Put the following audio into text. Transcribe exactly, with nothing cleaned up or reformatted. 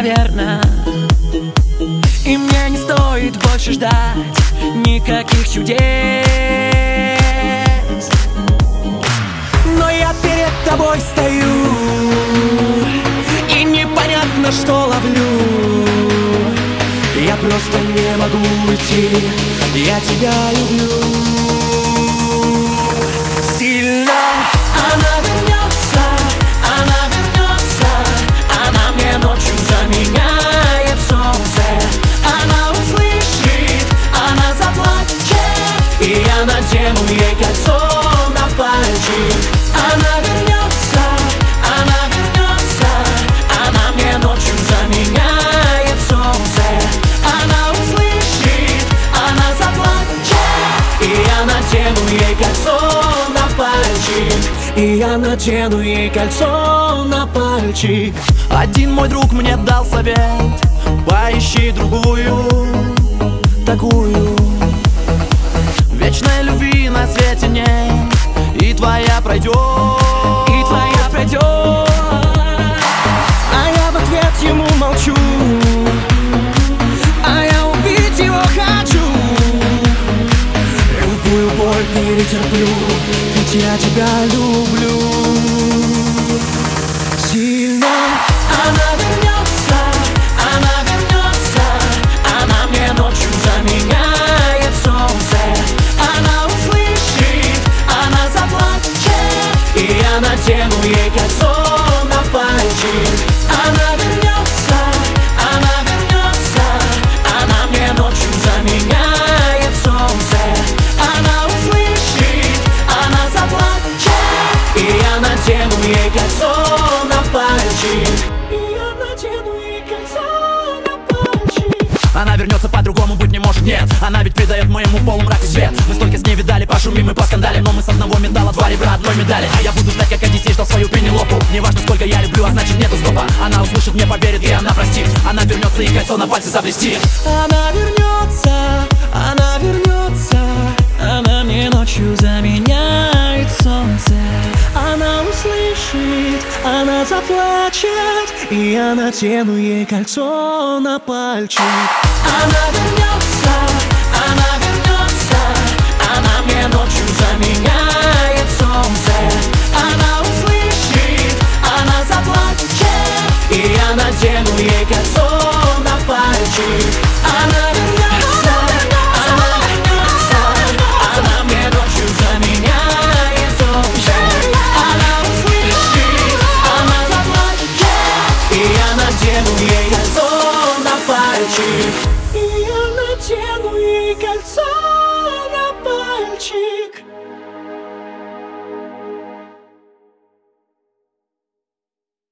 наверное. И мне не стоит больше ждать никаких чудес. Но я перед тобой стою, и непонятно, что ловлю. Я просто не могу уйти, я тебя люблю сильно. Она вернется, она вернется, она мне ночью заменяет солнце. Она услышит, она заплачет, и я надену ей кольцо на пальчик. Она вернется, она вернется, она мне ночью заменяет солнце. Она услышит, она заплачет, и я надену ей кольцо на пальчик. И я надену ей кольцо на пальчик. Один мой друг мне дал совет: поищи другую, такую. Вечной любви на свете нет, и твоя пройдет, и твоя пройдет. А я в ответ ему молчу, а я убить его хочу. Любую боль перетерплю, ведь я тебя люблю сильно. Она вернется, она вернется, она мне ночью заменяет солнце. Она услышит, она заплачет, и я надену ей кольцо на пальчик. Она вернется, она вернется, она мне ночью заменяет солнце. Она услышит, она заплачет, и я надену ей кольцо на пальчик. И я надену ей кольцо на пальчик. Она вернется, по-другому быть не может, нет. Она ведь придает моему полумраку свет. Мы столько с ней видали, пошумим и поскандалим, но мы с одного медала два ребра одной медали. А я буду ждать, как Одиссей ждал свою Пенелопу. Неважно, сколько я люблю, а значит нету стопа. Она услышит, мне поверит, и она простит. Она вернется, и кольцо на пальце заблестит. Она вернется, она вернется, она мне ночью заменяет солнце. Она услышит, она заплачет, и я надену ей кольцо на пальчик. Она вернется, она вернется, она мне ночью заменяет солнце. Она услышит, она заплачет, и я надену ей кольцо на пальчик. Она вернется, она вернется, она мне ночью заменяет солнце. Она услышит, она заплачет, и я надену ей кольцо на пальчик. И я надену ей кольцо на пальчик.